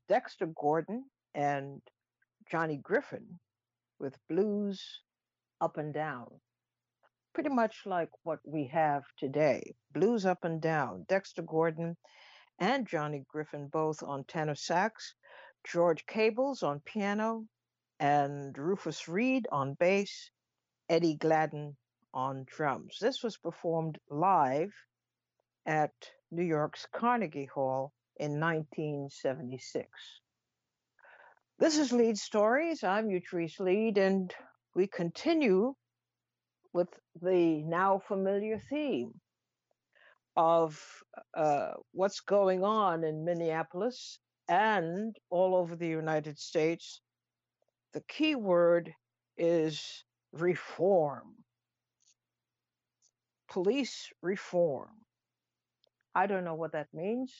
Dexter Gordon and Johnny Griffin with Blues Up and Down. Pretty much like what we have today. Blues Up and Down. Dexter Gordon and Johnny Griffin both on tenor sax, George Cables on piano, and Rufus Reid on bass, Eddie Gladden on drums. This was performed live at New York's Carnegie Hall in 1976. This is Lead Stories. I'm Utrice Lead, and we continue with the now familiar theme of what's going on in Minneapolis and all over the United States. The key word is reform, police reform. I don't know what that means.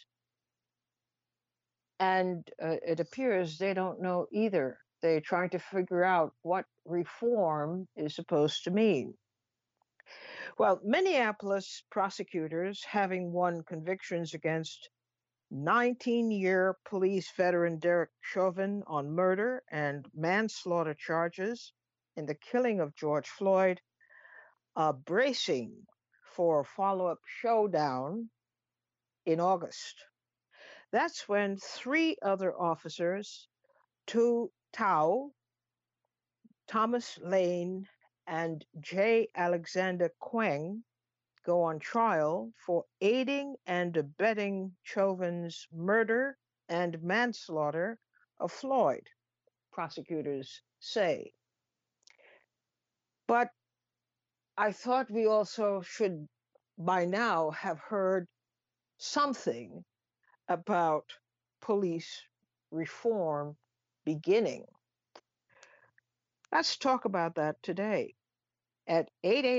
And it appears they don't know either. They're trying to figure out what reform is supposed to mean. Well, Minneapolis prosecutors, having won convictions against 19-year police veteran Derek Chauvin on murder and manslaughter charges in the killing of George Floyd, are bracing for a follow-up showdown in August. That's when three other officers, Tao, Thomas Lane, and J. Alexander Kueng, go on trial for aiding and abetting Chauvin's murder and manslaughter of Floyd, prosecutors say. But I thought we also should by now have heard something about police reform beginning. Let's talk about that today at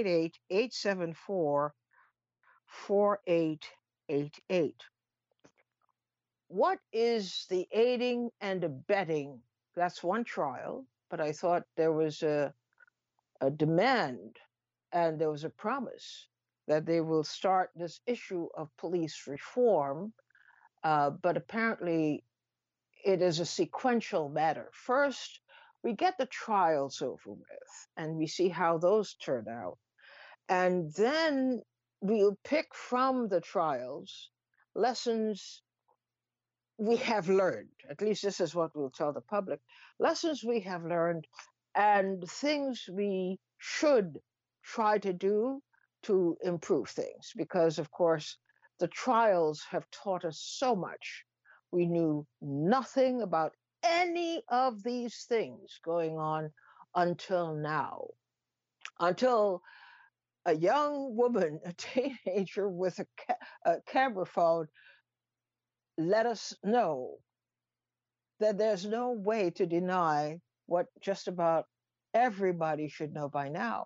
888-874-4888. What is the aiding and abetting? That's one trial, but I thought there was a demand and there was a promise that they will start this issue of police reform, but apparently it is a sequential matter. First, we get the trials over with and we see how those turn out. And then we'll pick from the trials lessons we have learned. At least this is what we'll tell the public. Lessons we have learned and things we should try to do to improve things. Because, of course, the trials have taught us so much. We knew nothing about any of these things going on until now. Until a young woman, a teenager with a camera phone, let us know that there's no way to deny what just about everybody should know by now,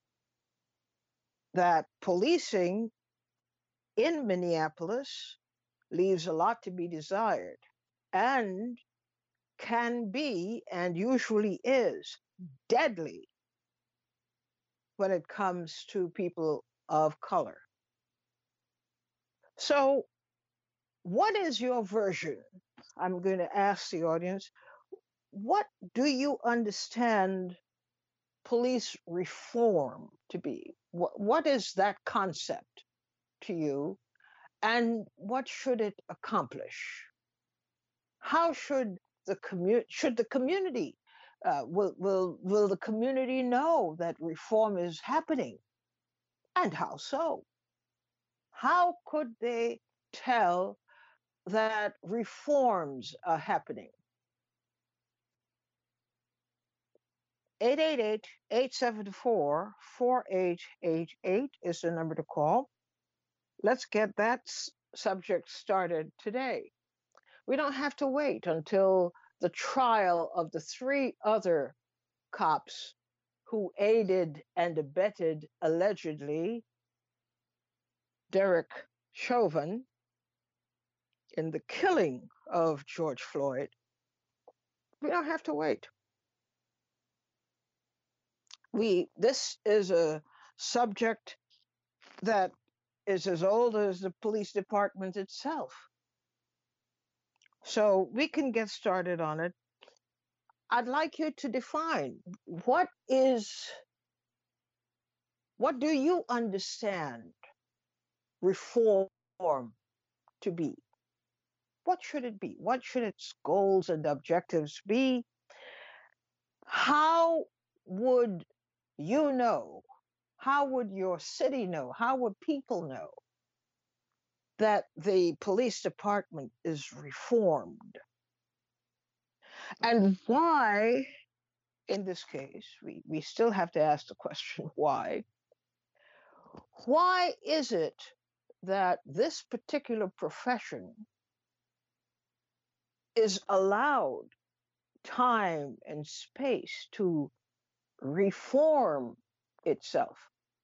that policing in Minneapolis leaves a lot to be desired and can be, and usually is, deadly when it comes to people of color. So, what is your version? I'm going to ask the audience, what do you understand police reform to be? What is that concept to you, and what should it accomplish? How should the community will the community know that reform is happening, and how so? How could they tell that reforms are happening? 888-874-4888 is the number to call. Let's get that subject started today. We don't have to wait until the trial of the three other cops who aided and abetted, allegedly, Derek Chauvin in the killing of George Floyd. We don't have to wait. This is a subject that is as old as the police department itself. So we can get started on it. I'd like you to define what do you understand reform to be? What should it be? What should its goals and objectives be? How would you know? How would your city know? How would people know that the police department is reformed? And why, in this case, we still have to ask the question why? Why is it that this particular profession is allowed time and space to reform itself?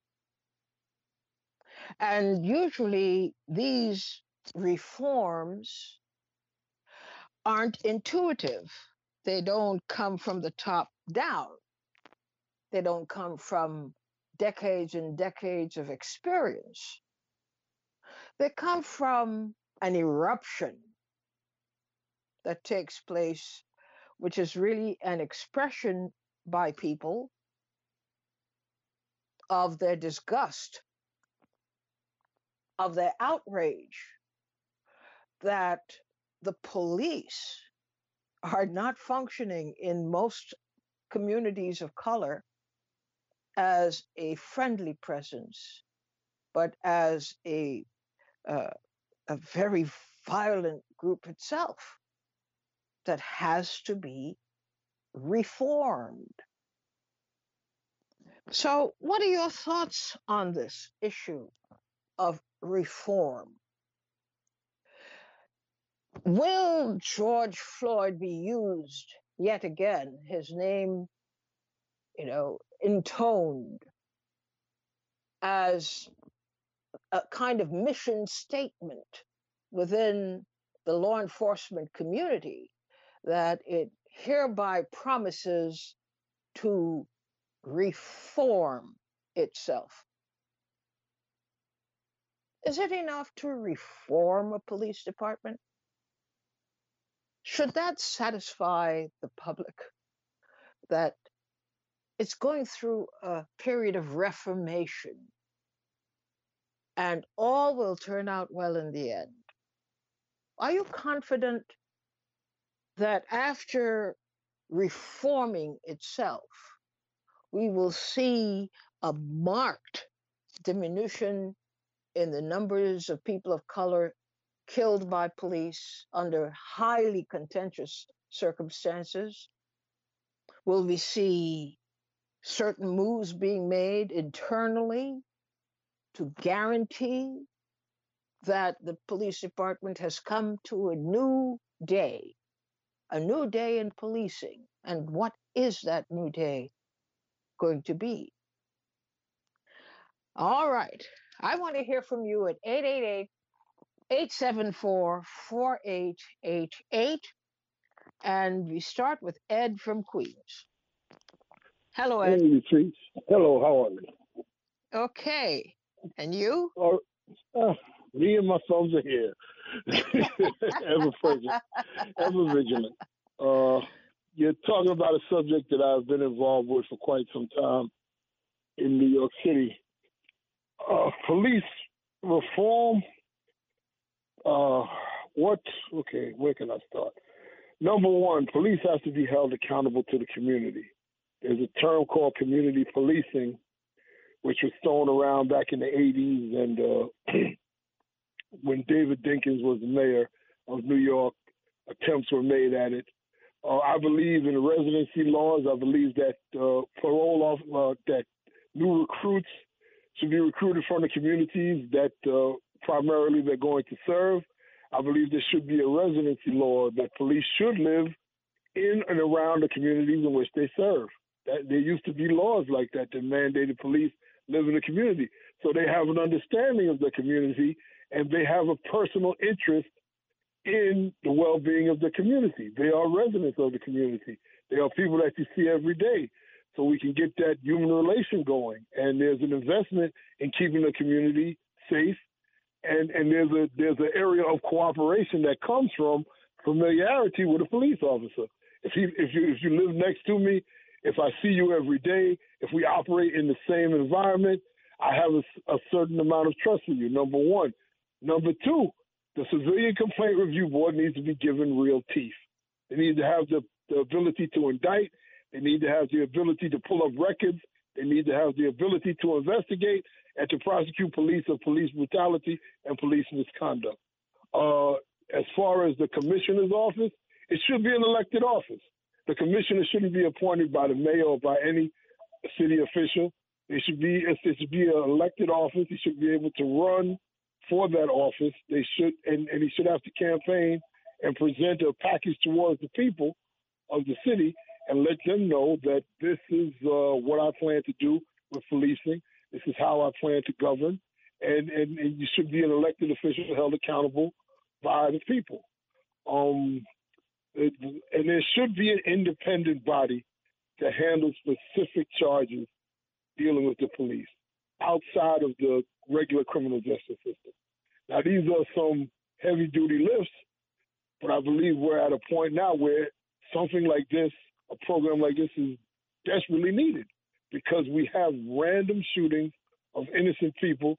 And usually these reforms aren't intuitive. They don't come from the top down. They don't come from decades and decades of experience. They come from an eruption that takes place, which is really an expression by people of their disgust, of their outrage that the police are not functioning in most communities of color as a friendly presence, but as uh, a very violent group itself that has to be reformed. So, what are your thoughts on this issue of reform? Will George Floyd be used yet again, his name, intoned as a kind of mission statement within the law enforcement community that it hereby promises to reform itself? Is it enough to reform a police department? Should that satisfy the public that it's going through a period of reformation and all will turn out well in the end? Are you confident that after reforming itself, we will see a marked diminution in the numbers of people of color killed by police under highly contentious circumstances? Will we see certain moves being made internally to guarantee that the police department has come to a new day in policing? And what is that new day going to be? All right. I want to hear from you at 888-874-4888. And we start with Ed from Queens. Hello, Ed. Hey, Patrice. Hello, how are you? Okay. And you? Uh, Me and my sons are here. Ever present, ever vigilant. Uh, you're talking about a subject that I've been involved with for quite some time in New York City. Police reform. Uh, what? Okay, where can I start? Number one, police have to be held accountable to the community. There's a term called community policing, which was thrown around back in the 80s. And when David Dinkins was the mayor of New York, attempts were made at it. I believe in residency laws. I believe that that new recruits should be recruited from the communities that primarily they're going to serve. I believe there should be a residency law that police should live in and around the communities in which they serve. That there used to be laws like that that mandated police live in the community, so they have an understanding of the community and they have a personal interest in the well-being of the community. They are residents of the community. They are people that you see every day. So we can get that human relation going. And there's an investment in keeping the community safe. And there's an area of cooperation that comes from familiarity with a police officer. If you live next to me, if I see you every day, if we operate in the same environment, I have a certain amount of trust for you. Number one. Number two, the Civilian Complaint Review Board needs to be given real teeth. They need to have the ability to indict. They need to have the ability to pull up records. They need to have the ability to investigate and to prosecute police of police brutality and police misconduct. As far as the commissioner's office, it should be an elected office. The commissioner shouldn't be appointed by the mayor or by any city official. It should be an elected office. He should be able to run for that office. They should, and he should have to campaign and present a package towards the people of the city and let them know that this is what I plan to do with policing. This is how I plan to govern, and you should be an elected official held accountable by the people. And there should be an independent body to handle specific charges dealing with the police outside of the regular criminal justice system. Now, these are some heavy-duty lifts, but I believe we're at a point now where something like this, a program like this, is desperately needed because we have random shootings of innocent people.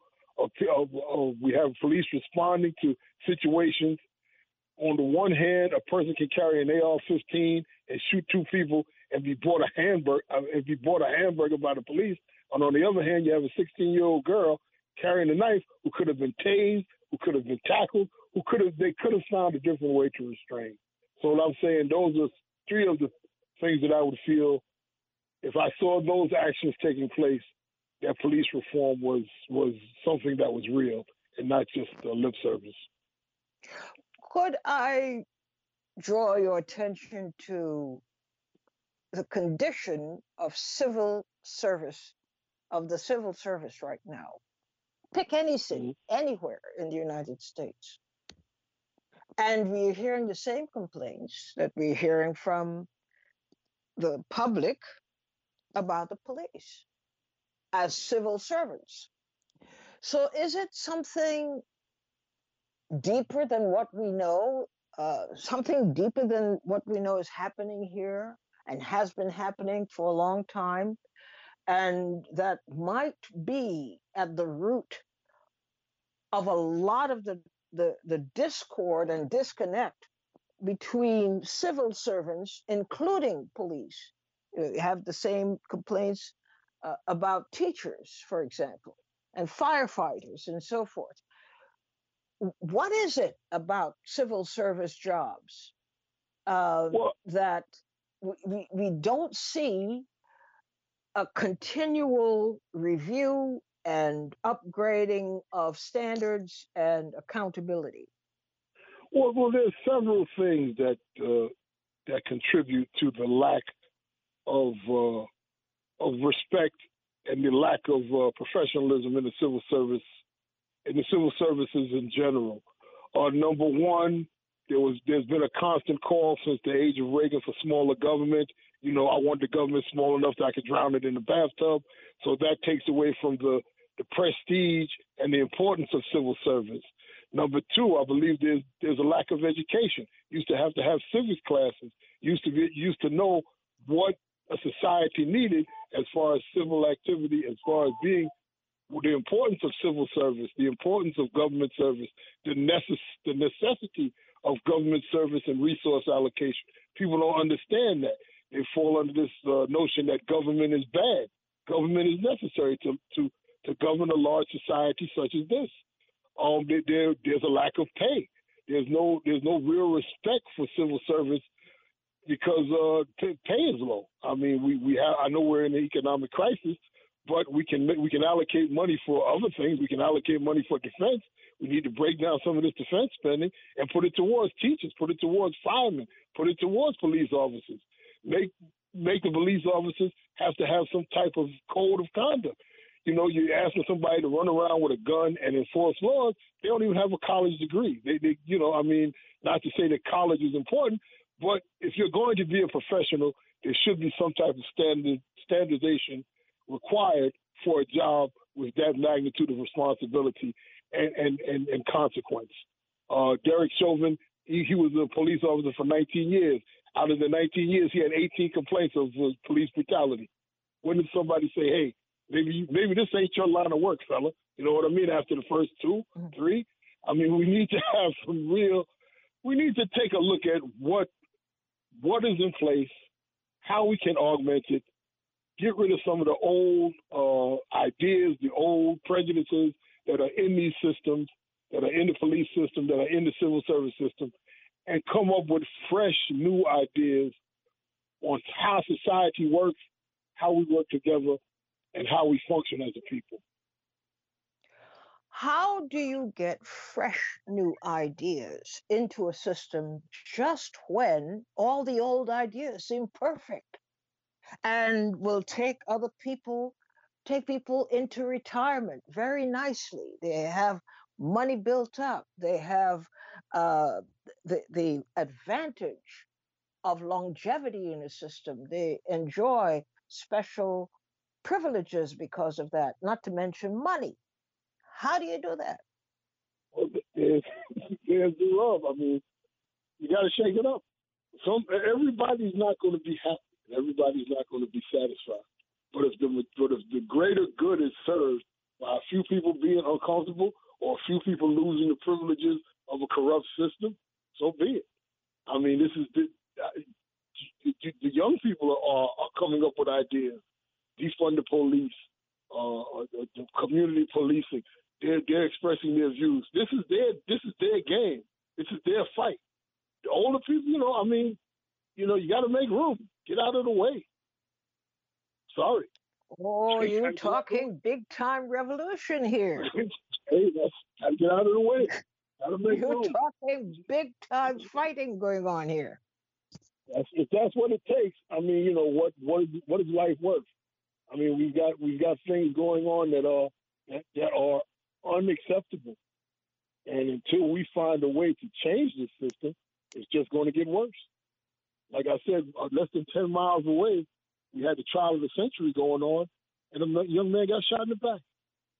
We have police responding to situations. On the one hand, a person can carry an AR-15 and shoot two people and be bought a hamburger by the police. And on the other hand, you have a 16-year-old girl carrying a knife who could have been tased, who could have been tackled, they could have found a different way to restrain. So what I'm saying, those are three of the things that I would feel if I saw those actions taking place, that police reform was something that was real and not just lip service. Could I draw your attention to the condition of the civil service right now? Pick any city, anywhere in the United States. And we're hearing the same complaints that we're hearing from the public about the police as civil servants. So is it something deeper than what we know, something deeper than what we know is happening here and has been happening for a long time, and that might be at the root of a lot of the discord and disconnect between civil servants, including police? You have the same complaints about teachers, for example, and firefighters and so forth. What is it about civil service jobs that we don't see a continual review and upgrading of standards and accountability? Well, there's several things that contribute to the lack of respect and the lack of professionalism in the civil service, in the civil services in general. Number one, there's been a constant call since the age of Reagan for smaller government. I want the government small enough that I could drown it in the bathtub. So that takes away from the prestige and the importance of civil service. Number two, I believe there's a lack of education. Used to have civics classes. Used to know what a society needed as far as civil activity, as far as being the importance of civil service, the importance of government service, the necessity of government service and resource allocation. People don't understand that. They fall under this notion that government is bad. Government is necessary to govern a large society such as this. There's a lack of pay. There's no real respect for civil service because pay is low. I mean, I know we're in an economic crisis, but we can allocate money for other things. We can allocate money for defense. We need to break down some of this defense spending and put it towards teachers, put it towards firemen, put it towards police officers. Make the police officers have to have some type of code of conduct. You're asking somebody to run around with a gun and enforce laws. They don't even have a college degree. Not to say that college is important, but if you're going to be a professional, there should be some type of standardization required for a job with that magnitude of responsibility and consequence. Derek Chauvin He was a police officer for 19 years. Out of the 19 years, he had 18 complaints of police brutality. When did somebody say, hey, maybe this ain't your line of work, fella? You know what I mean? After the first 2, 3? I mean, we need to have we need to take a look at what is in place, how we can augment it, get rid of some of the old ideas, the old prejudices that are in these systems, that are in the police system, that are in the civil service system, and come up with fresh, new ideas on how society works, how we work together, and how we function as a people. How do you get fresh new ideas into a system just when all the old ideas seem perfect and will take people into retirement very nicely? They have money built up. They have the advantage of longevity in a system. They enjoy special privileges because of that, not to mention money. How do you do that? Well, there's the rub. I mean, you got to shake it up. Everybody's not going to be happy. Everybody's not going to be satisfied. But if the greater good is served by a few people being uncomfortable or a few people losing the privileges of a corrupt system, so be it. I mean, this is the young people are coming up with ideas. Defund the police, the community policing. They're expressing their views. This is their game. This is their fight. The older people, you got to make room. Get out of the way. Sorry. Oh, you're talking big time revolution here. Hey, gotta get out of the way. Gotta make You're room. talking big time fighting going on here. If that's what it takes, I mean, what is life worth? I mean, we've got things going on that are unacceptable, and until we find a way to change this system, it's just going to get worse. Like I said, less than 10 miles away, we had the trial of the century going on, and a young man got shot in the back.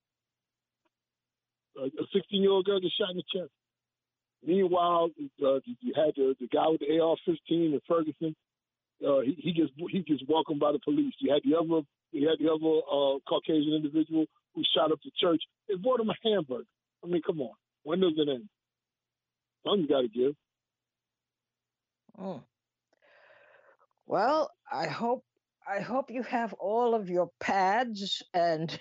A 16-year-old girl got shot in the chest. Meanwhile, you had the guy with the AR-15 in Ferguson. He gets welcomed by the police. You had the other Caucasian individual who shot up the church. They bought him a hamburger. I mean, come on. When does it end? Something's got to give. Mm. Well, I hope you have all of your pads and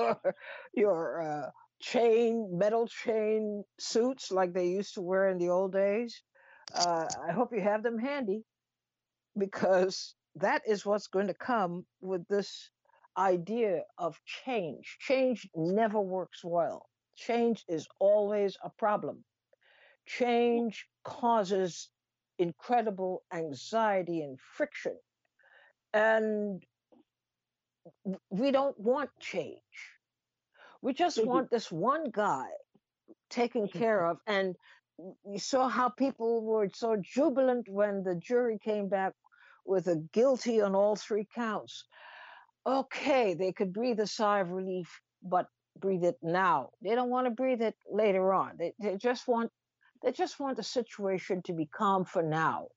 your metal chain suits like they used to wear in the old days. I hope you have them handy, because that is what's going to come with this idea of change. Change never works well. Change is always a problem. Change causes incredible anxiety and friction. And we don't want change. We just want this one guy taken care of. And you saw how people were so jubilant when the jury came back with a guilty on all 3 counts. Okay, they could breathe a sigh of relief, but breathe it now. They don't want to breathe it later on. They just want the situation to be calm for now.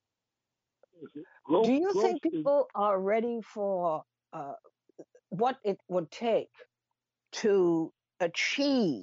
Do you think people are ready for what it would take to achieve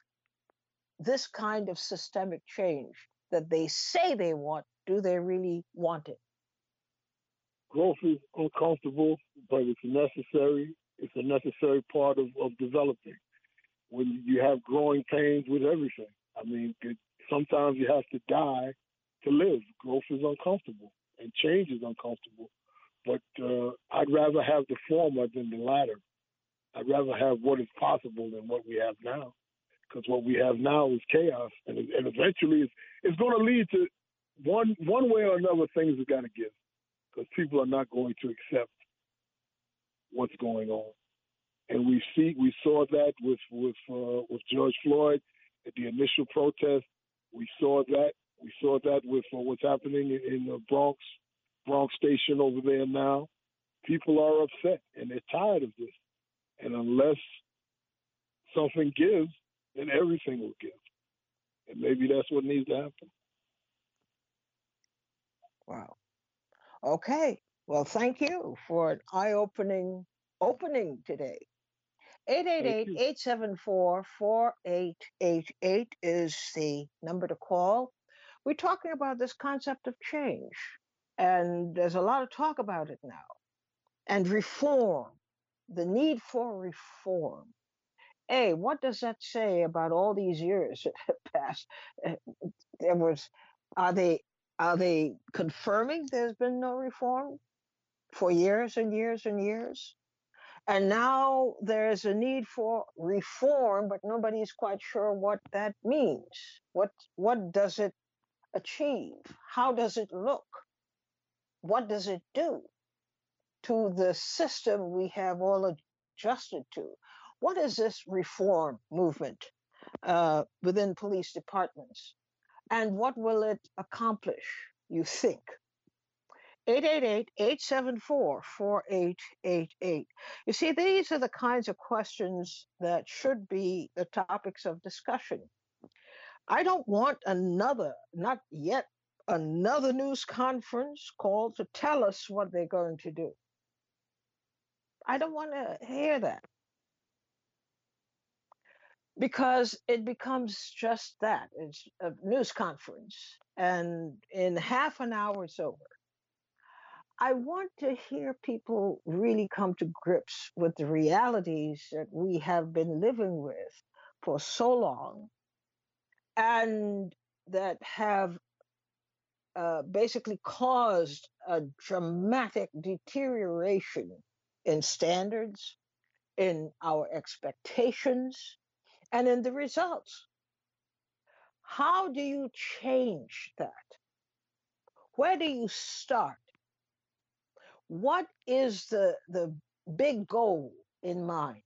this kind of systemic change that they say they want? Do they really want it? Growth is uncomfortable, but it's necessary. It's a necessary part of developing. When you have growing pains with everything, I mean, sometimes you have to die to live. Growth is uncomfortable, and change is uncomfortable. But I'd rather have the former than the latter. I'd rather have what is possible than what we have now, because what we have now is chaos, and eventually it's going to lead to one way or another. Things have got to give, because people are not going to accept what's going on. And we saw that with George Floyd at the initial protest. We saw that with what's happening in the Bronx Station over there now. People are upset and they're tired of this. And unless something gives, then everything will give. And maybe that's what needs to happen. Wow. Okay. Well, thank you for an eye-opening opening today. Thank 888 you. 874 4888 is the number to call. We're talking about this concept of change, and there's a lot of talk about it now. And reform, the need for reform. Hey, what does that say about all these years that have passed? Uh, There was, are they are they confirming there's been no reform for years and years and years? And now there's a need for reform, but nobody's quite sure what that means. What does it achieve? How does it look? What does it do to the system we have all adjusted to? What is this reform movement within police departments? And what will it accomplish, you think? 888-874-4888. You see, these are the kinds of questions that should be the topics of discussion. I don't want another, not yet, another news conference call to tell us what they're going to do. I don't want to hear that because it becomes just that. It's a news conference, and in half an hour it's over. I want to hear people really come to grips with the realities that we have been living with for so long and that have basically caused a dramatic deterioration in standards, in our expectations, and in the results. How do you change that? Where do you start? What is the big goal in mind?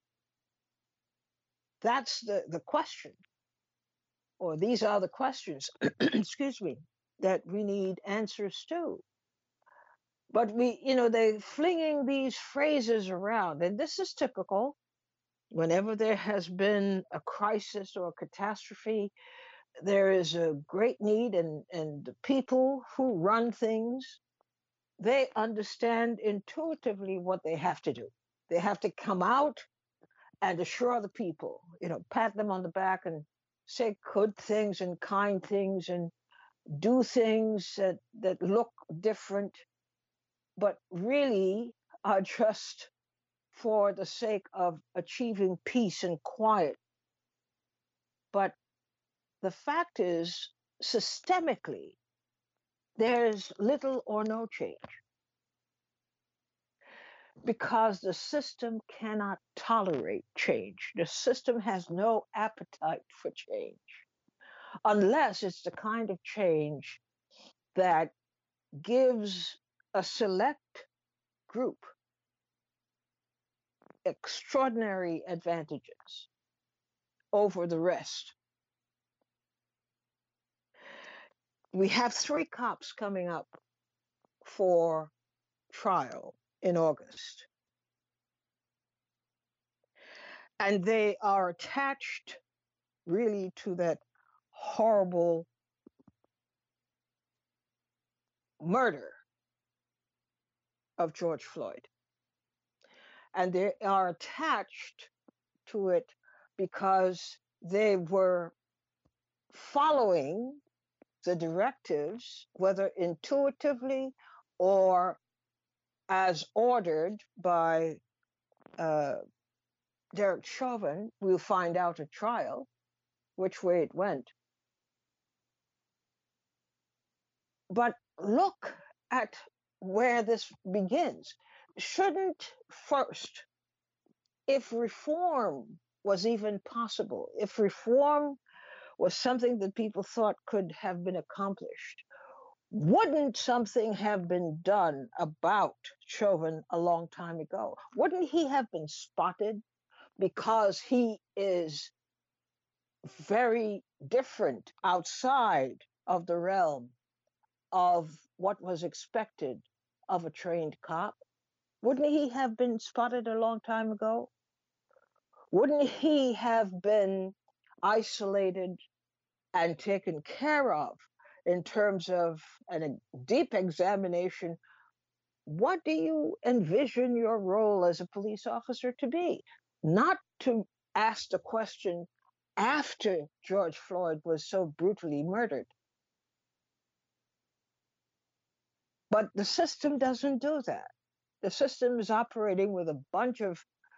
That's the question, or these are the questions, excuse me, that we need answers to. But they're flinging these phrases around, and this is typical. Whenever there has been a crisis or a catastrophe, there is a great need, and the people who run things, they understand intuitively what they have to do. They have to come out and assure the people, pat them on the back and say good things and kind things and do things that look different, but really are just for the sake of achieving peace and quiet. But the fact is, systemically, there's little or no change because the system cannot tolerate change. The system has no appetite for change unless it's the kind of change that gives a select group extraordinary advantages over the rest. We have 3 cops coming up for trial in August, and they are attached really to that horrible murder of George Floyd. And they are attached to it because they were following the directives, whether intuitively or as ordered by Derek Chauvin. We'll find out at trial which way it went. But look at where this begins. Shouldn't first, if reform was even possible, if reform was something that people thought could have been accomplished, wouldn't something have been done about Chauvin a long time ago? Wouldn't he have been spotted because he is very different outside of the realm of what was expected of a trained cop? Wouldn't he have been spotted a long time ago? Wouldn't he have been isolated and taken care of in terms of a deep examination. What do you envision your role as a police officer to be? Not to ask the question after George Floyd was so brutally murdered. But the system doesn't do that. The system is operating with a bunch of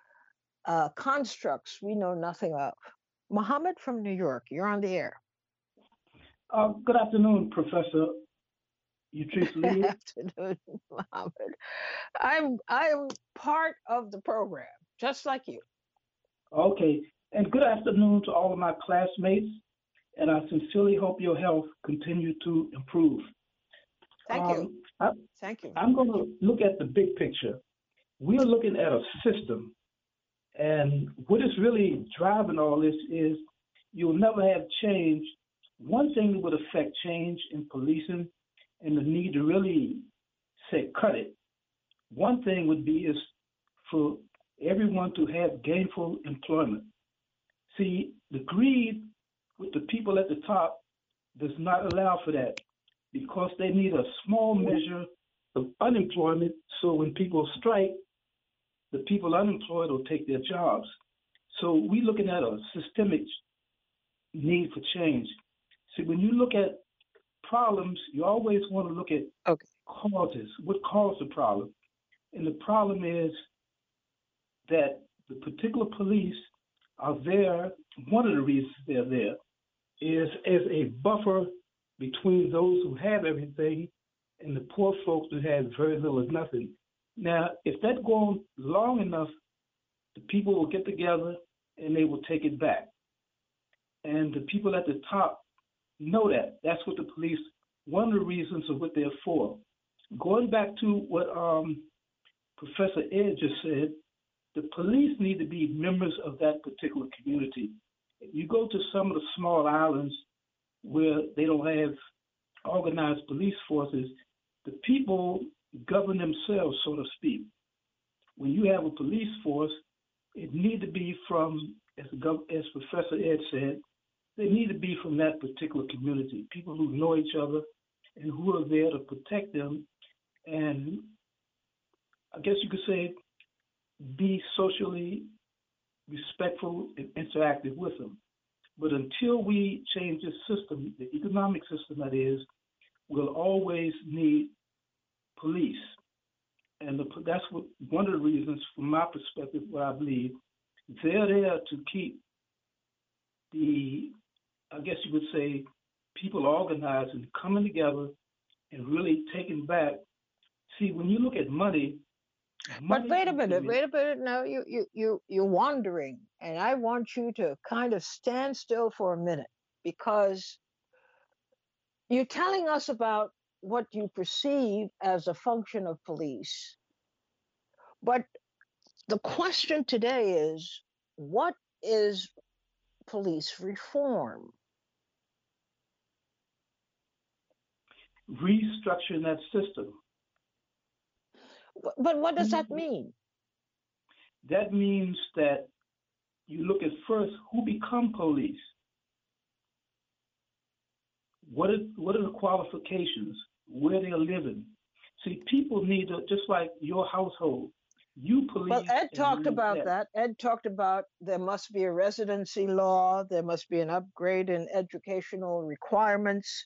constructs we know nothing of. Mohammed from New York, you're on the air. Good afternoon, Professor Utrice Lee. Good afternoon, Mohammed. I'm part of the program, just like you. Okay, and good afternoon to all of my classmates, and I sincerely hope your health continue to improve. Thank you. Thank you. I'm going to look at the big picture. We're looking at a system, and what is really driving all this is you'll never have change. One thing that would affect change in policing and the need to really say cut it, one thing would be is for everyone to have gainful employment. See, the greed with the people at the top does not allow for that because they need a small measure of unemployment so when people strike, the people unemployed will take their jobs. So we're looking at a systemic need for change. See, when you look at problems, you always want to look at causes. What caused the problem? And the problem is that the particular police are there. One of the reasons they're there is as a buffer between those who have everything and the poor folks who have very little or nothing. Now, if that goes on long enough, the people will get together and they will take it back. And the people at the top know that. That's what the police, one of the reasons of what they're for. Going back to what Professor Ed just said, the police need to be members of that particular community. If you go to some of the small islands where they don't have organized police forces, the people govern themselves, so to speak. When you have a police force, it need to be from, as Professor Ed said, they need to be from that particular community, people who know each other and who are there to protect them and I guess you could say be socially respectful and interactive with them. But until we change this system, the economic system that is, we'll always need police. And that's what one of the reasons, from my perspective, what I believe, they're there to keep the, I guess you would say, people organized and coming together and really taking back. See, when you look at money. But wait a minute. No, you're wandering, and I want you to kind of stand still for a minute because you're telling us about what you perceive as a function of police. But the question today is, what is police reform? Restructuring that system. But what does that mean? That means that you look at first who become police. What are the qualifications? Where they're living? See, people need to, just like your household. You police. Well, Ed talked about that. Ed talked about there must be a residency law. There must be an upgrade in educational requirements.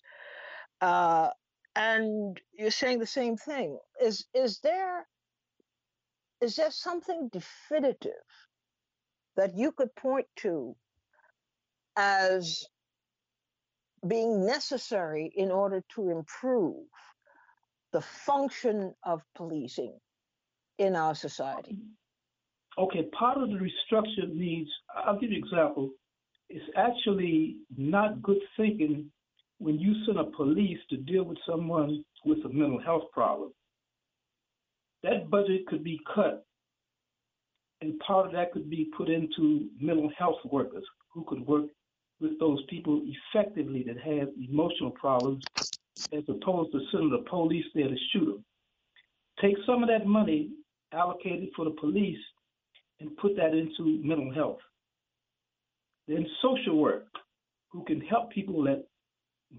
And you're saying the same thing. Is there something definitive that you could point to as being necessary in order to improve the function of policing in our society? Okay, part of the restructure needs, I'll give you an example, it's actually not good thinking when you send a police to deal with someone with a mental health problem. That budget could be cut, and part of that could be put into mental health workers who could work with those people effectively that have emotional problems, as opposed to sending the police there to shoot them. Take some of that money allocated for the police and put that into mental health. Then social work, who can help people that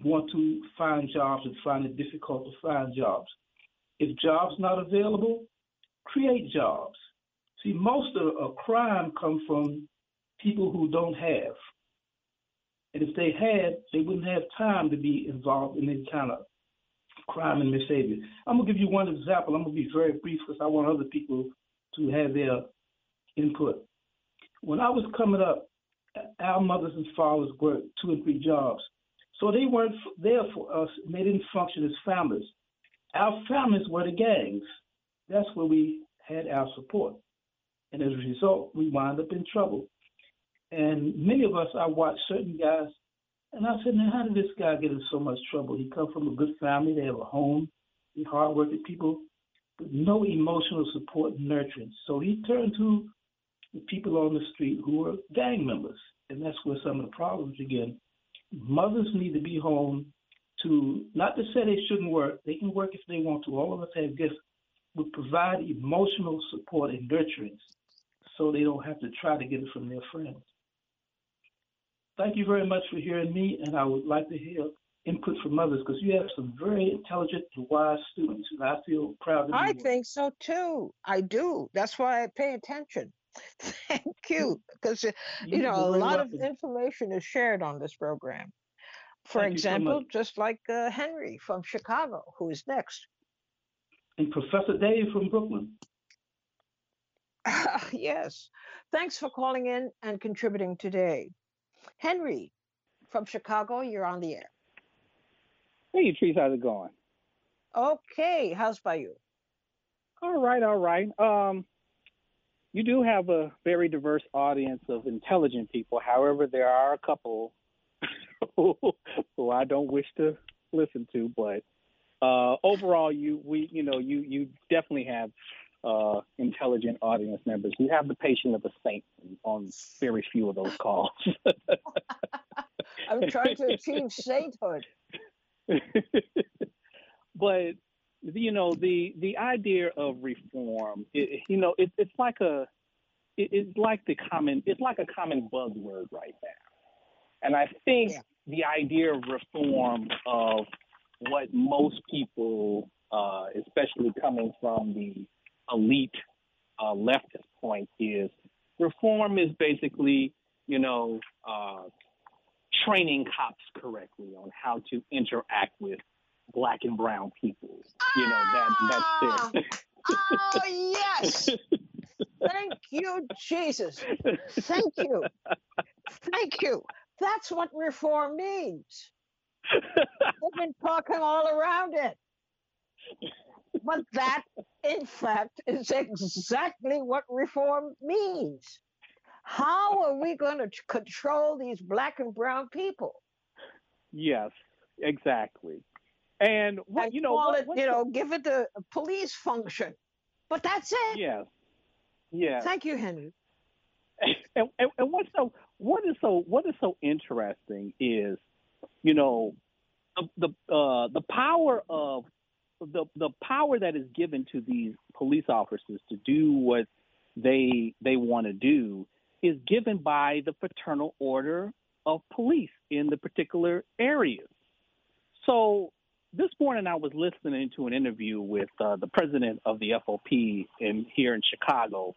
want to find jobs and find it difficult to find jobs. If jobs not available, create jobs. See, most of crime comes from people who don't have. And if they had, they wouldn't have time to be involved in any kind of crime and misbehavior. I'm going to give you one example. I'm going to be very brief because I want other people to have their input. When I was coming up, our mothers and fathers worked 2 and 3 jobs. So they weren't there for us, and they didn't function as families. Our families were the gangs. That's where we had our support. And as a result, we wound up in trouble. And many of us, I watched certain guys, and I said, now, how did this guy get in so much trouble? He come from a good family. They have a home. They're hardworking people, but no emotional support and nurturing. So he turned to the people on the street who were gang members. And that's where some of the problems begin. Mothers need to be home to, not to say they shouldn't work. They can work if they want to. All of us have gifts. But provide emotional support and nurturing so they don't have to try to get it from their friends. Thank you very much for hearing me, and I would like to hear input from others because you have some very intelligent and wise students, and I feel proud to be I one. think so too. I do. That's why I pay attention. Thank you. Because, a lot of information is shared on this program. For example, just like Henry from Chicago, who is next. And Professor Dave from Brooklyn. Yes. Thanks for calling in and contributing today. Henry from Chicago, you're on the air. Hey, Trees, how's it going? Okay. How's by you? All right. You do have a very diverse audience of intelligent people. However, there are a couple who I don't wish to listen to, but overall, you definitely have intelligent audience members. You have the patience of a saint on very few of those calls. I'm trying to achieve sainthood. But the idea of reform, it's like a common buzzword right now, and I think the idea of reform of what most people, especially coming from the elite leftist point, is reform is basically, training cops correctly on how to interact with Black and brown people. That's it. Oh, yes. Thank you, Jesus. Thank you. That's what reform means. They've been talking all around it. But that, in fact, is exactly what reform means. How are we going to control these Black and brown people? Yes, exactly. And give it a police function. But that's it. Yes. Yeah. Thank you, Henry. And what is so interesting is, the power of the power that is given to these police officers to do what they want to do is given by the fraternal order of police in the particular areas. So this morning I was listening to an interview with the president of the FOP here in Chicago,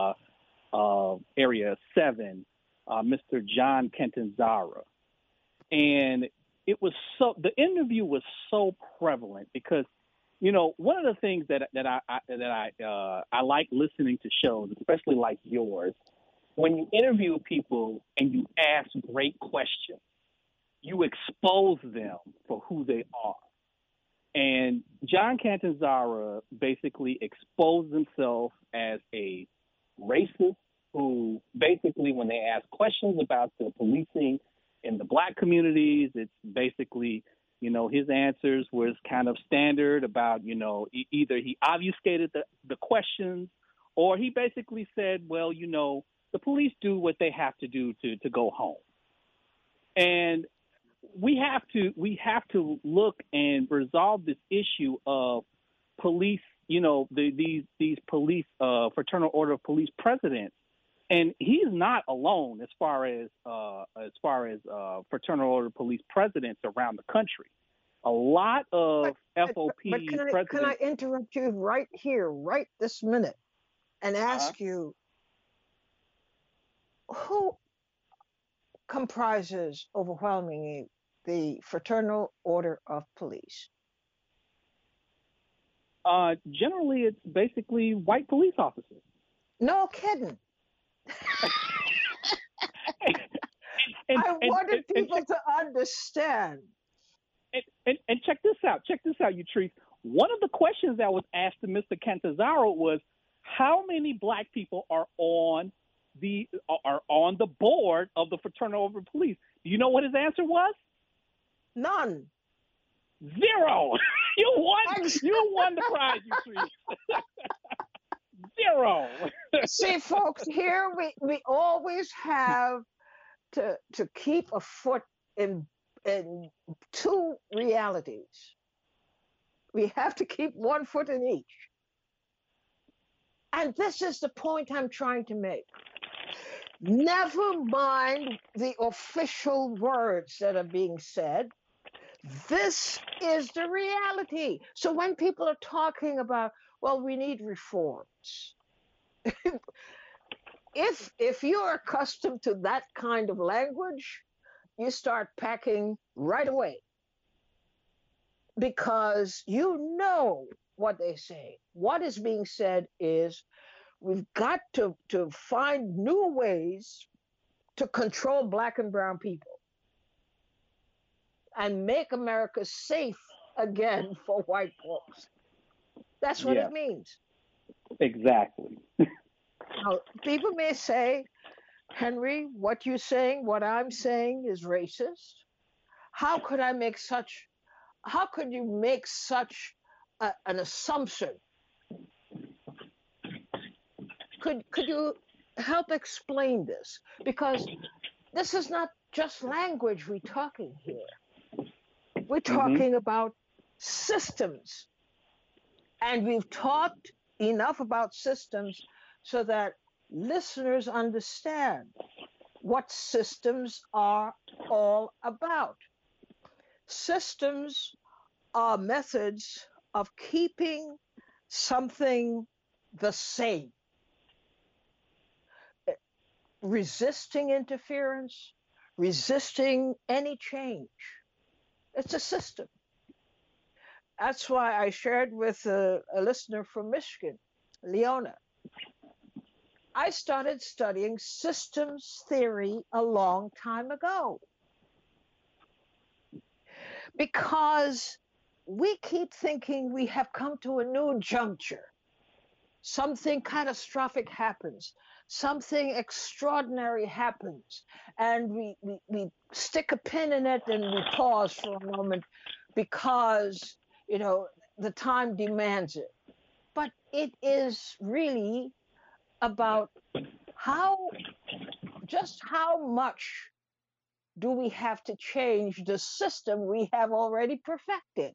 Area 7, Mr. John Catanzara. And the interview was so prevalent because, one of the things that I like listening to shows, especially like yours, when you interview people and you ask great questions, you expose them for who they are. And John Catanzara basically exposed himself as a racist who basically, when they ask questions about the policing in the Black communities, it's basically, his answers was kind of standard about, either he obfuscated the questions or he basically said, well, the police do what they have to do to go home. And we have to look and resolve this issue of police, these police fraternal order of police presidents And he's not alone as far as fraternal order police presidents around the country. A lot of FOP presidents. Can I interrupt you right here, right this minute, and ask you, who comprises overwhelmingly the Fraternal Order of Police? Generally, it's basically white police officers. No kidding. I wanted people to understand. And check this out. Check this out, Utrice. One of the questions that was asked to Mr. Catanzaro was, how many black people are on the board of the Fraternal Order of Police? Do you know what his answer was? None. 0. You won the prize, Utrice. 0. See, folks, here we always have to keep a foot in two realities. We have to keep one foot in each. And this is the point I'm trying to make. Never mind the official words that are being said. This is the reality. So when people are talking about, well, we need reforms, if you're accustomed to that kind of language, you start packing right away, because you know what they say. What is being said is, we've got to find new ways to control black and brown people and make America safe again for white folks. That's what it means. Exactly. Now, people may say, Henry, what you're saying, what I'm saying is racist. How could you make such an assumption? Could you help explain this? Because this is not just language we're talking here. We're talking about systems. And we've talked enough about systems so that listeners understand what systems are all about. Systems are methods of keeping something the same, resisting interference, resisting any change. It's a system. That's why I shared with a listener from Michigan, Leona. I started studying systems theory a long time ago, because we keep thinking we have come to a new juncture. Something catastrophic happens, something extraordinary happens, and we stick a pin in it and we pause for a moment because, the time demands it. But it is really about how much do we have to change the system we have already perfected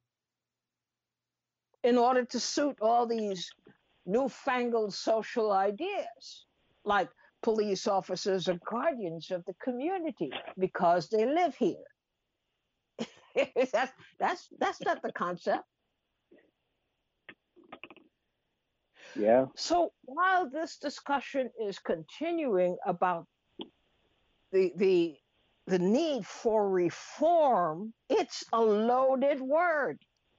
in order to suit all these newfangled social ideas, like police officers are guardians of the community because they live here. That's not the concept. Yeah. So while this discussion is continuing about the need for reform, it's a loaded word.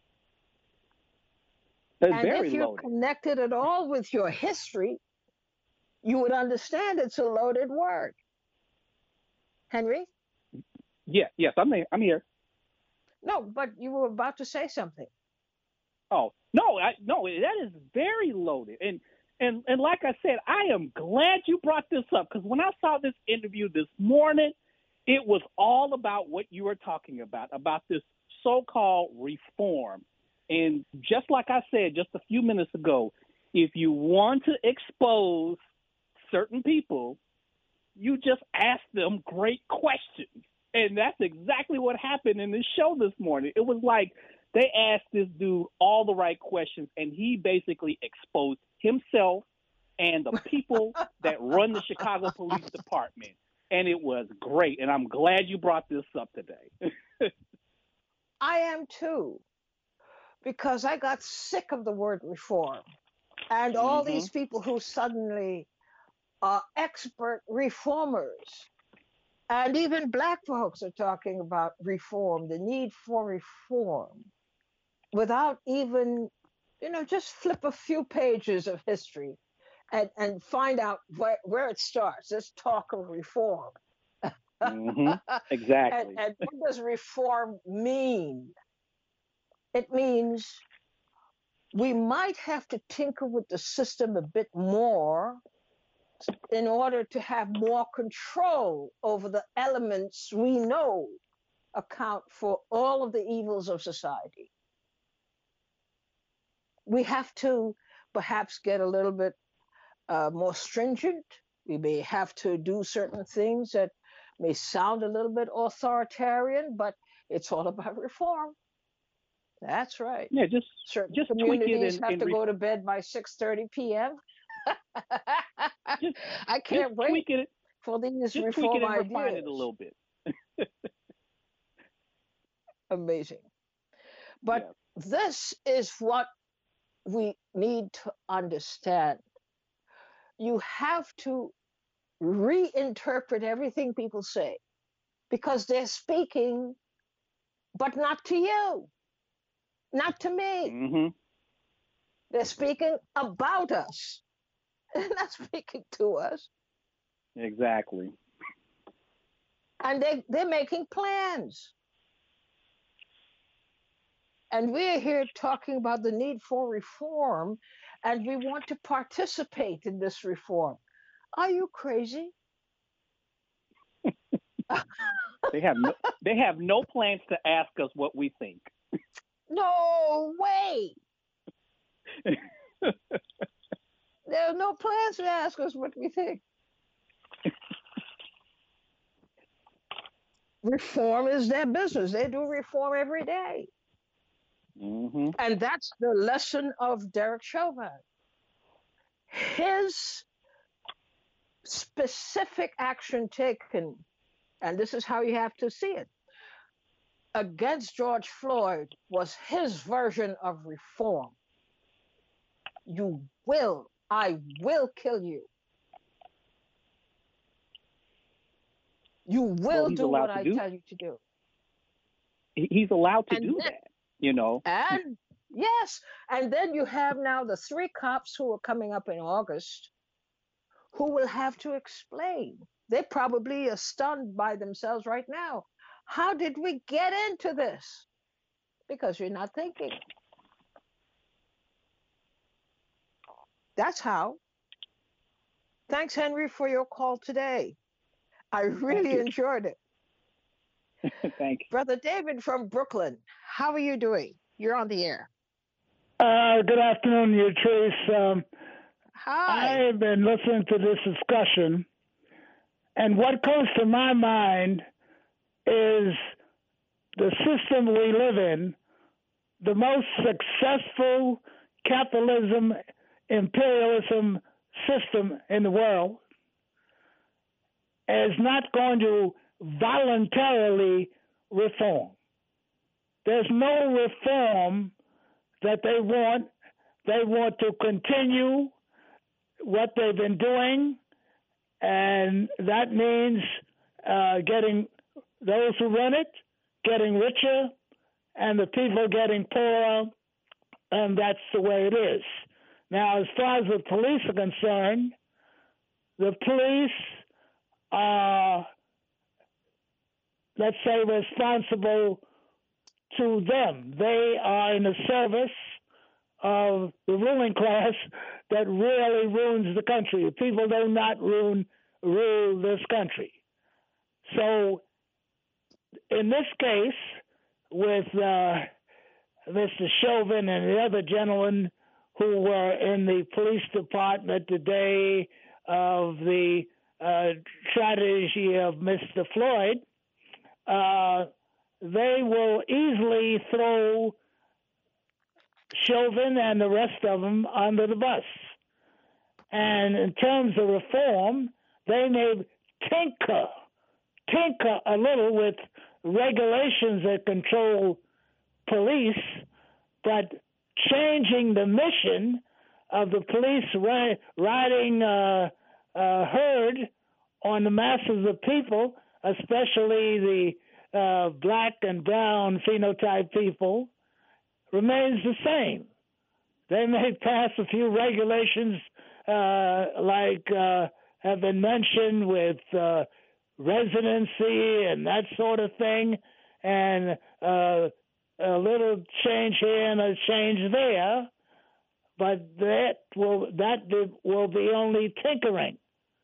And if you're connected at all with your history, you would understand it's a loaded word. Henry? Yes, I'm here. No, but you were about to say something. Oh, no, that is very loaded. And like I said, I am glad you brought this up, because when I saw this interview this morning, it was all about what you were talking about this so-called reform. And just like I said just a few minutes ago, if you want to expose certain people, you just ask them great questions. And that's exactly what happened in this show this morning. It was like they asked this dude all the right questions, and he basically exposed himself and the people that run the Chicago Police Department. And it was great. And I'm glad you brought this up today. I am too, because I got sick of the word reform and all Mm-hmm. these people who suddenly are expert reformers. And even black folks are talking about reform, the need for reform, without even, just flip a few pages of history and find out where it starts. This talk of reform. Mm-hmm. Exactly. And what does reform mean? It means we might have to tinker with the system a bit more in order to have more control over the elements we know account for all of the evils of society. We have to perhaps get a little bit more stringent. We may have to do certain things that may sound a little bit authoritarian, but it's all about reform. That's right. Yeah, Certain just tweak it communities have to go to bed by 6:30 p.m. just I can't wait tweak it. for these Just tweak it reform and refine it a ideas. little bit. Amazing. But Yeah. this is what we need to understand. You have to reinterpret everything people say because they're speaking, but not to you, not to me. Mm-hmm. They're speaking about us. They're not speaking to us. Exactly. And they're making plans. And we're here talking about the need for reform, and we want to participate in this reform. Are you crazy? They have no plans to ask us what we think. No way. There are no plans to ask us what we think. Reform is their business. They do reform every day. Mm-hmm. And that's the lesson of Derek Chauvin. His specific action taken, and this is how you have to see it, against George Floyd was his version of reform. I will kill you. You will do what I tell you to do. He's allowed to And do then, that. And yes, and then you have now the 3 cops who are coming up in August who will have to explain. They probably are stunned by themselves right now. How did we get into this? Because you're not thinking. That's how. Thanks, Henry, for your call today. I really enjoyed it. Thank you. Brother David from Brooklyn, how are you doing? You're on the air. Good afternoon, you, Trace. Hi. I've been listening to this discussion, and what comes to my mind is the system we live in, the most successful capitalism, imperialism system in the world, is not going to voluntarily reform. There's no reform that they want. They want to continue what they've been doing, and that means getting those who run it getting richer and the people getting poorer, and that's the way it is. Now, as far as the police are concerned, the police are, let's say, responsible to them. They are in the service of the ruling class that really ruins the country. The people do not rule this country. So, in this case, with Mr. Chauvin and the other gentlemen who were in the police department the day of the tragedy of Mr. Floyd, they will easily throw Chauvin and the rest of them under the bus. And in terms of reform, they may tinker a little with regulations that control police, but changing the mission of the police riding herd on the masses of people, especially the black and brown phenotype people, remains the same. They may pass a few regulations like have been mentioned with residency and that sort of thing, and a little change here and a change there, but that will be only tinkering.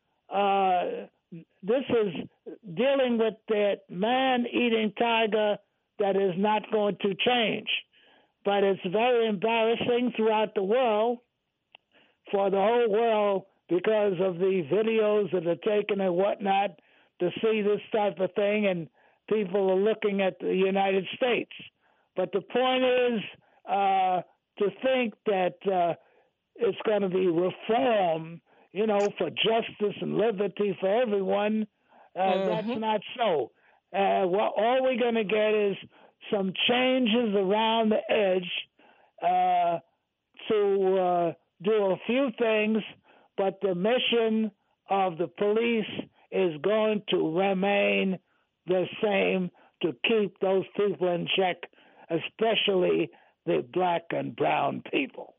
This is dealing with that man-eating tiger that is not going to change. But it's very embarrassing throughout the world, for the whole world, because of the videos that are taken and whatnot, to see this type of thing, and people are looking at the United States. But the point is to think that it's going to be reform, for justice and liberty for everyone. That's not so. All we're going to get is some changes around the edge to do a few things, but the mission of the police is going to remain the same, to keep those people in check, especially the black and brown people.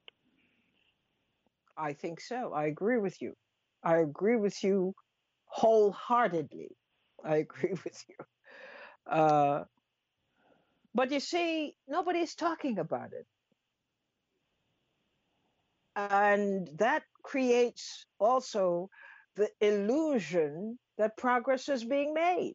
I think so. I agree with you. I agree with you wholeheartedly. I agree with you. But you see, nobody's talking about it. And that creates also the illusion that progress is being made.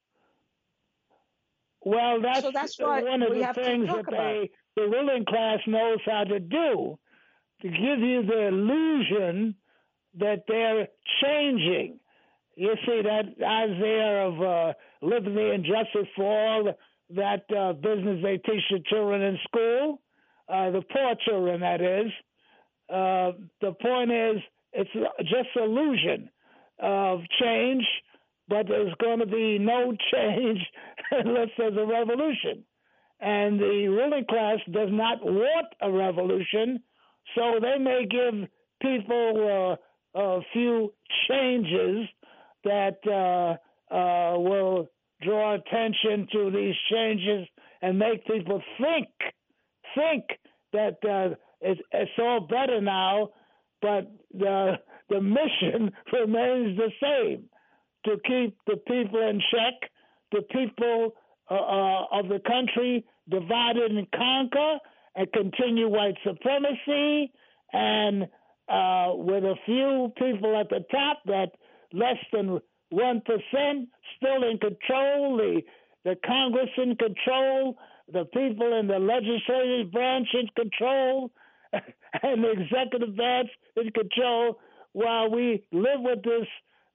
Well, that's why one of the things that the ruling class knows how to do, to give you the illusion that they're changing. You see that idea of liberty and justice for all, that business they teach the children in school, the poor children, that is. The point is, it's just illusion of change, but there's going to be no change unless there's a revolution. And the ruling class does not want a revolution, so they may give people a few changes that will draw attention to these changes and make people think that it's all better now, but the mission remains the same, to keep the people in check, the people of the country divided and conquer, and continue white supremacy, and with a few people at the top, that less than 1% still in control, the Congress in control, the people in the legislative branch in control, and the executive branch in control, while we live with this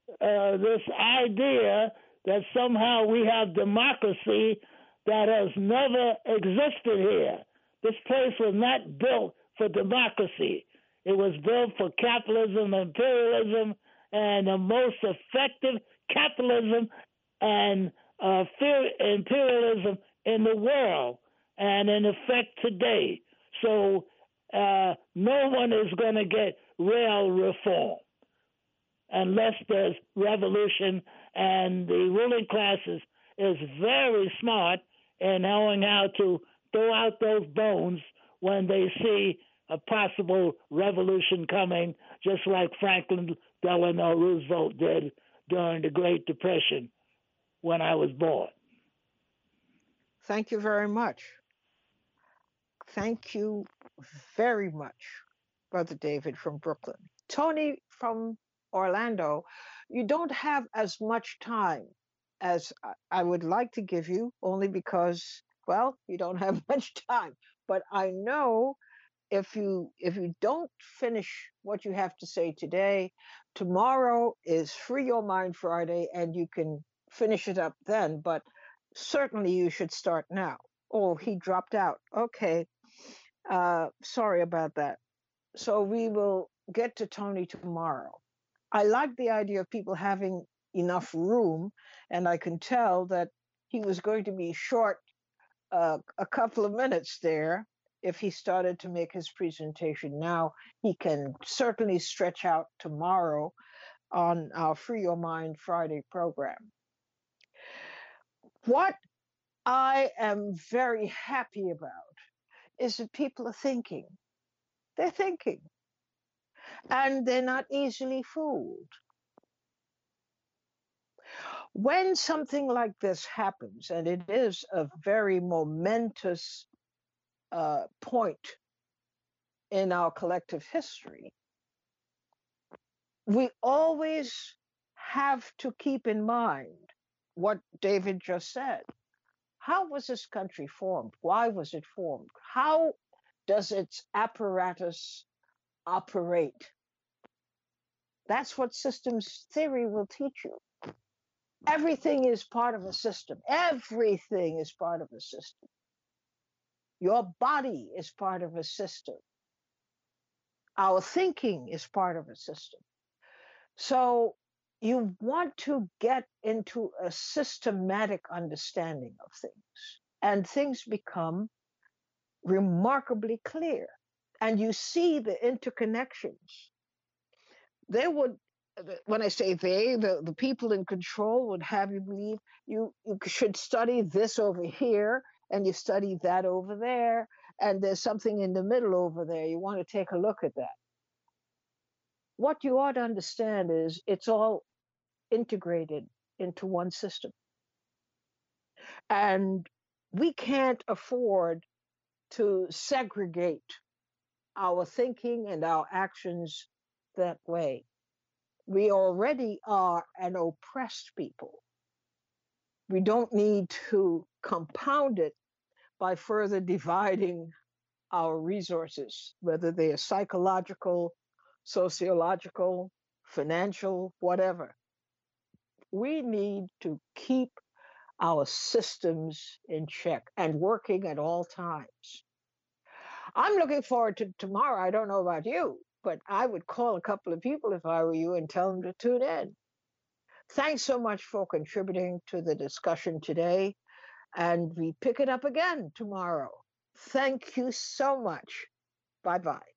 idea that somehow we have democracy that has never existed here. This place was not built for democracy. It was built for capitalism, imperialism, and the most effective capitalism and imperialism in the world, and in effect today. So no one is going to get real reform unless there's revolution, and the ruling classes is very smart in knowing how to throw out those bones when they see a possible revolution coming, just like Franklin Delano Roosevelt did during the Great Depression when I was born. Thank you very much. Thank you very much, Brother David from Brooklyn. Tony from Orlando, you don't have as much time as I would like to give you, only because, well, you don't have much time. But I know if you don't finish what you have to say today, tomorrow is Free Your Mind Friday, and you can finish it up then. But certainly you should start now. Oh, he dropped out. Okay. Sorry about that. So we will get to Tony tomorrow. I like the idea of people having enough room, and I can tell that he was going to be short a couple of minutes there if he started to make his presentation now. He can certainly stretch out tomorrow on our Free Your Mind Friday program. What I am very happy about is that people are thinking. They're thinking, and they're not easily fooled. When something like this happens, and it is a very momentous point in our collective history, we always have to keep in mind what David just said. How was this country formed? Why was it formed? How does its apparatus operate? That's what systems theory will teach you. Everything is part of a system. Everything is part of a system. Your body is part of a system. Our thinking is part of a system. So you want to get into a systematic understanding of things, and things become remarkably clear. And you see the interconnections. They would, when I say they, the people in control would have you believe you should study this over here, and you study that over there, and there's something in the middle over there. You want to take a look at that. What you ought to understand is it's all integrated into one system. And we can't afford to segregate our thinking and our actions that way. We already are an oppressed people. We don't need to compound it by further dividing our resources, whether they are psychological, sociological, financial, whatever. We need to keep our systems in check and working at all times. I'm looking forward to tomorrow. I don't know about you, but I would call a couple of people if I were you and tell them to tune in. Thanks so much for contributing to the discussion today, and we pick it up again tomorrow. Thank you so much. Bye-bye.